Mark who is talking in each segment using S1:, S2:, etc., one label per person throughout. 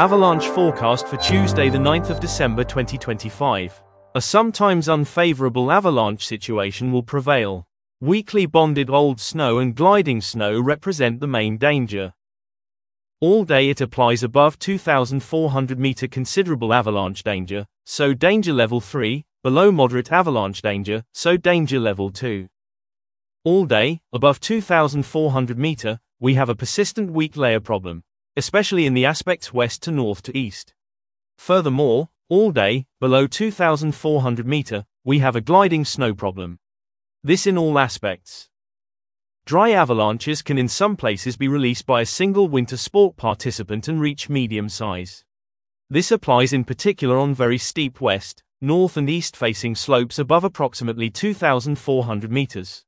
S1: Avalanche forecast for Tuesday the 9th of December 2025. A sometimes unfavorable avalanche situation will prevail. Weakly bonded old snow and gliding snow represent the main danger. All day it applies above 2,400 meter considerable avalanche danger, so danger level 3, below moderate avalanche danger, so danger level 2. All day, above 2,400 meter, we have a persistent weak layer problem, especially in the aspects west to north to east. Furthermore, all day, below 2,400 meter, we have a gliding snow problem. This in all aspects. Dry avalanches can in some places be released by a single winter sport participant and reach medium size. This applies in particular on very steep west, north and east facing slopes above approximately 2,400 meters.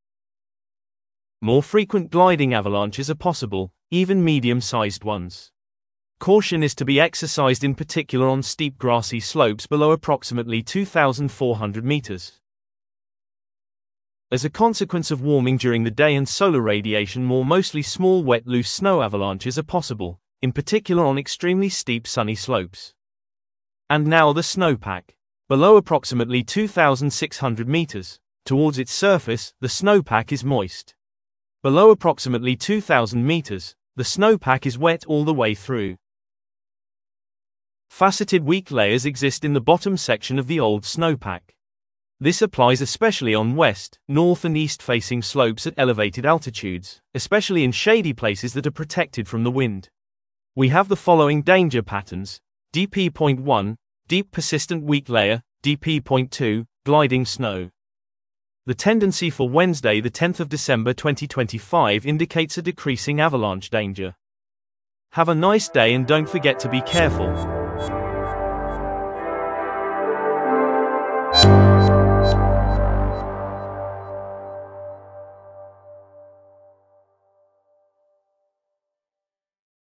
S1: More frequent gliding avalanches are possible, even medium-sized ones. Caution is to be exercised in particular on steep grassy slopes below approximately 2,400 meters. As a consequence of warming during the day and solar radiation, more mostly small wet loose snow avalanches are possible, in particular on extremely steep sunny slopes. And now the snowpack. Below approximately 2,600 meters, towards its surface, the snowpack is moist. Below approximately 2,000 meters, the snowpack is wet all the way through. Faceted weak layers exist in the bottom section of the old snowpack. This applies especially on west, north and east facing slopes at elevated altitudes, especially in shady places that are protected from the wind. We have the following danger patterns: DP.1, deep persistent weak layer, DP.2, gliding snow. The tendency for Wednesday the 10th of December 2025 indicates a decreasing avalanche danger. Have a nice day and don't forget to be careful.